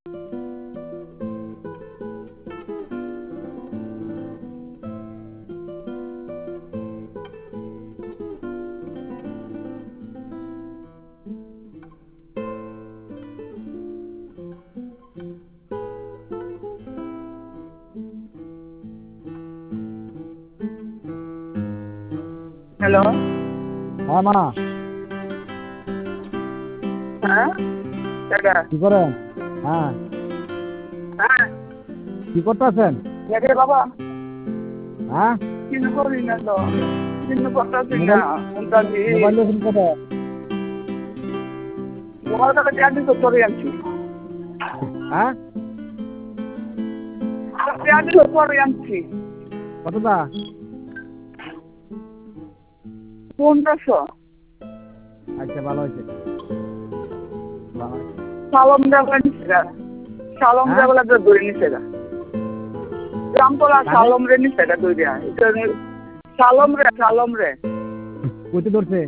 Hello. হ্যাঁ মা, হ্যাঁ দাদা। কি করেন? হ্যাঁ, হ্যাঁ কি করতেছেন? রে বাবা, হ্যাঁ, কিছু করি না তো, কিছু করতেছি না। মোবাইল মোবাইল দেখুন কত? মোবাইল টাকা চার্জ তো করে আনছি, হ্যাঁ, চার্জ তো করে আনছি। কতটা? 1500। আচ্ছা, ভালো হয়েছে, ভালো হয়েছে। সালম দেবলা নিছে গা, সালম হ্যাঁ? দেবলা তো ধরে নিছে গা, রামতলা কানে? সালম রে নিছে গা ধরে। সালম রে কইতে ধরছে?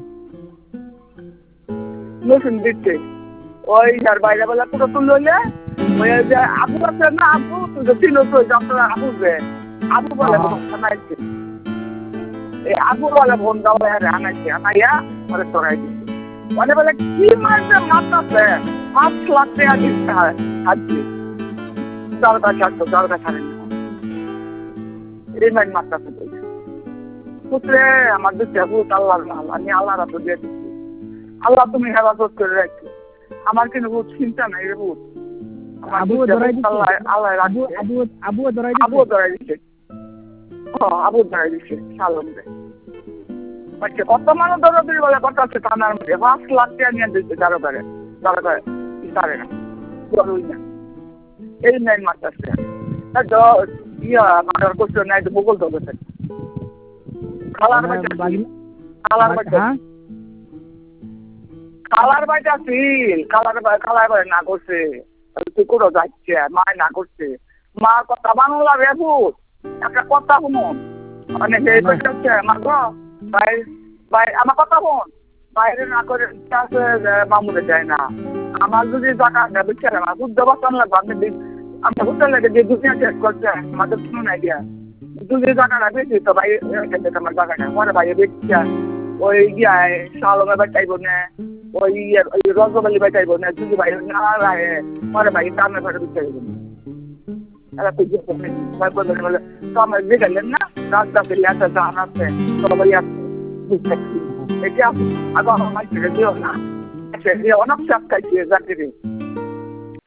নতুন দিচ্ছে ওই যার বাইরে বেলা পুরো তুললে ওই যে আবু আছে না, আবু তুই তো চিনো তো, আপনার আবু যে আবু বলে আনাইছে, এই আবু বলে বোন দাও আনাইছে, আনাইয়া পরে চড়াই দিচ্ছে। মানে বলে কি মারবে মারতেছে, 5 লাখ টাকা দিচ্ছে হাজি দরকার ছাড়তো, দরকার ছাড়েন এই মাইন মারতেছে বলছে। পুত্রে আমার দুঃখে ভূত আল্লাহর মাল, আমি আল্লাহ রাত দিয়ে দিচ্ছি, আল্লাহ তুমি হেফাজত করে রাখছো, আমার কিন্তু ভূত চিন্তা নাই রে ভূত। আবুও ধরাই দিচ্ছে? আল্লাহ রাখছে। আবুও ধরাই দিচ্ছে? আবুও ধরাই দিচ্ছে, আবু ধরাই দিচ্ছে সালম রে। আচ্ছা, কত মানুষ দৌড়াদৌড়ি বলে কথা আছে থানার মধ্যে, 5 লাখ টাকা নিয়ে দিচ্ছে কারো কারে, কারো কারে পারে না, জরুরি না এই নাইন মারতেছে। মার্ডার করছে না, একটু বগল ধরেছে খালার বাড়ি, খালার বাড়ি, হ্যাঁ, খালার বাড়ি আছিল, খালার বাড়ি না করছে, তুই কোথাও যাচ্ছে, মায় না করছে, মার কথা বাংলা রে ভূত, একটা কথা শুনুন, মানে সেই হচ্ছে মা গো ভাই, ভাই আমার কথা শুন, বাইরে না করে আছে মামুরে যায় না, আমার যদি জায়গা না বুঝছে না, বুদ্ধ বাঁচান লাগবে, আমি বুঝতে লাগে যে দুনিয়া শেষ করছে আমাদের শুনুন আইডিয়া, যদি জায়গা না বেশি তো ভাই আমার জায়গা না, মনে ভাই দেখছে ওই গিয়ায় সালমে বাঁচাইব না, ওই রজবালি বাঁচাইব না, যদি ভাই না রাহে মনে ভাই দামে ঘরে দিতে হইব না। আমার যে গেলেন না রাস্তা ফেলে একটা দান আছে সবাই আছে, এটা আগে আমার দিও না, অনেক চাপ খাইছে জাতিরে।